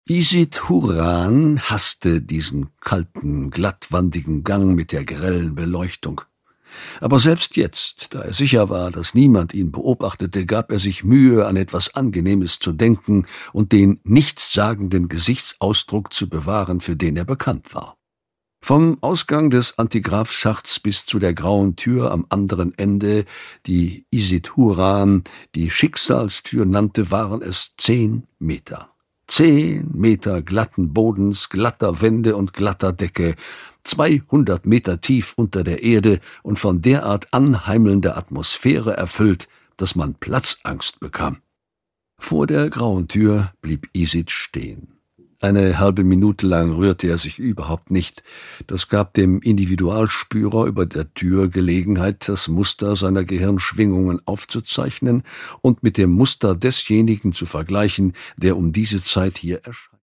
Isid Huran hasste diesen kalten, glattwandigen Gang mit der grellen Beleuchtung. Aber selbst jetzt, da er sicher war, dass niemand ihn beobachtete, gab er sich Mühe, an etwas Angenehmes zu denken und den nichtssagenden Gesichtsausdruck zu bewahren, für den er bekannt war. Vom Ausgang des Antigrafschachts bis zu der grauen Tür am anderen Ende, die Isid Huran die Schicksalstür nannte, waren es 10 Meter. 10 Meter glatten Bodens, glatter Wände und glatter Decke, 200 Meter tief unter der Erde und von derart anheimelnder Atmosphäre erfüllt, dass man Platzangst bekam. Vor der grauen Tür blieb Isid stehen. Eine halbe Minute lang rührte er sich überhaupt nicht. Das gab dem Individualspürer über der Tür Gelegenheit, das Muster seiner Gehirnschwingungen aufzuzeichnen und mit dem Muster desjenigen zu vergleichen, der um diese Zeit hier erscheint.